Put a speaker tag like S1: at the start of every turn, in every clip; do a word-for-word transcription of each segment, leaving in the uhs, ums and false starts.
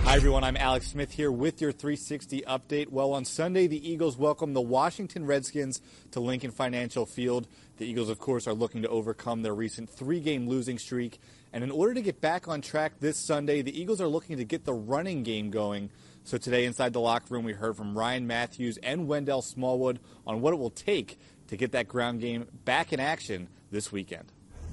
S1: Hi, everyone. I'm Alex Smith here with your three sixty update. Well, on Sunday, the Eagles welcome the Washington Redskins to Lincoln Financial Field. The Eagles, of course, are looking to overcome their recent three-game losing streak. And in order to get back on track this Sunday, the Eagles are looking to get the running game going. So today, inside the locker room, we heard from Ryan Mathews and Wendell Smallwood on what it will take to get that ground game back in action this weekend.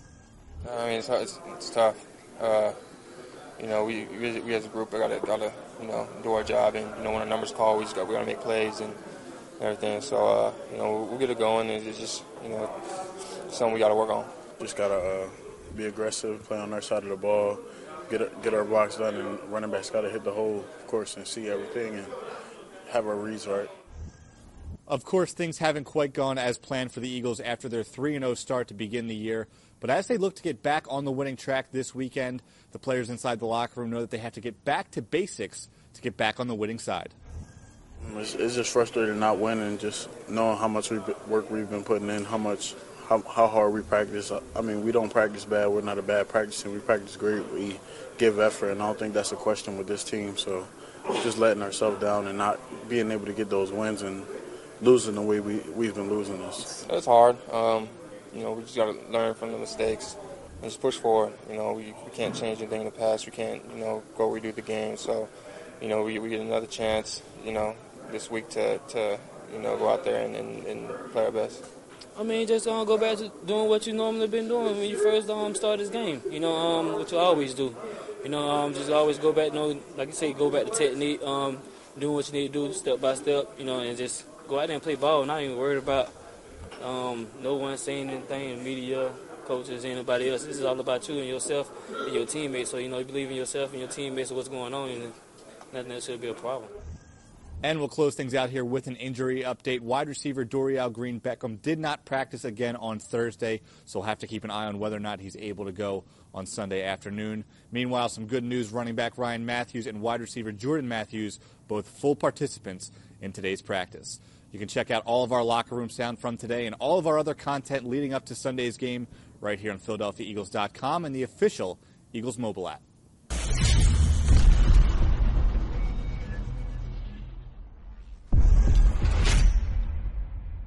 S2: I mean, it's, it's, it's tough. Uh, You know, we, we we as a group gotta gotta you know do our job, and you know when our numbers call, we just got we gotta make plays and everything. So uh, you know we'll get it going, and it's just you know something we gotta work on.
S3: Just gotta uh, be aggressive, play on our side of the ball, get get our blocks done, and running backs gotta hit the hole, of course, and see everything and have our reads right.
S1: Of course, things haven't quite gone as planned for the Eagles after their three and oh start to begin the year. But as they look to get back on the winning track this weekend, the players inside the locker room know that they have to get back to basics to get back on the winning side.
S3: It's, it's just frustrating not winning, just knowing how much we, work we've been putting in, how much, how, how hard we practice. I mean, we don't practice bad. We're not a bad practice team. We practice great. We give effort, and I don't think that's a question with this team. So just letting ourselves down and not being able to get those wins and losing the way we, we've been losing this.
S2: It's hard. Um, you know, we just got to learn from the mistakes and just push forward. You know, we, we can't change anything in the past. We can't, you know, go redo the game. So, you know, we, we get another chance, you know, this week to, to you know, go out there and, and, and play our best.
S4: I mean, just um, go back to doing what you normally been doing when you first um, start this game. You know, um, what you always do. You know, um, just always go back, you know, like you say, go back to technique, um, doing what you need to do step by step, you know, and just go out there and play ball, not even worried about um, no one saying anything, media, coaches, anybody else. This is all about you and yourself and your teammates. So, you know, you believe in yourself and your teammates and what's going on, and nothing else should be a problem.
S1: And we'll close things out here with an injury update. Wide receiver Dorial Green Beckham did not practice again on Thursday, so we'll have to keep an eye on whether or not he's able to go on Sunday afternoon. Meanwhile, some good news. Running back Ryan Mathews and wide receiver Jordan Matthews, both full participants in today's practice. You can check out all of our locker room sound from today and all of our other content leading up to Sunday's game right here on Philadelphia Eagles dot com and the official Eagles mobile app.